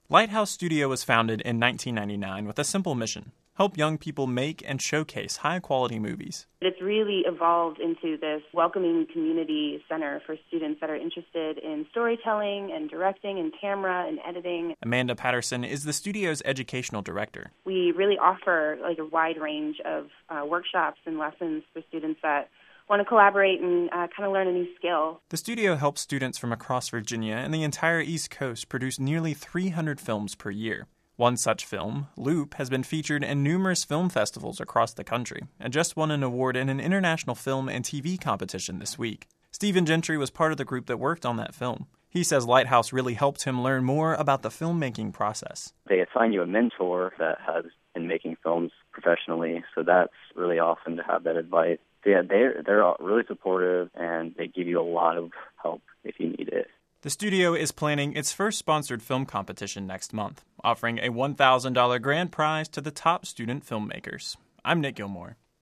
Lighthouse Studio was founded in 1999 with a simple mission: help young people make and showcase high-quality movies. It's really evolved into this welcoming community center for students that are interested in storytelling and directing and camera and editing. Amanda Patterson is the studio's educational director. We really offer a wide range of workshops and lessons for students that want to collaborate and kind of learn a new skill. The studio helps students from across Virginia and the entire East Coast produce nearly 300 films per year. One such film, Loop, has been featured in numerous film festivals across the country and just won an award in an international film and TV competition this week. Stephen Gentry was part of the group that worked on that film. He says Lighthouse really helped him learn more about the filmmaking process. They assign you a mentor that has been making films professionally, so that's really awesome to have that advice. So yeah, they're really supportive, and they give you a lot of help if you need it. The studio is planning its first sponsored film competition next month, offering a $1,000 grand prize to the top student filmmakers. I'm Nick Gilmore.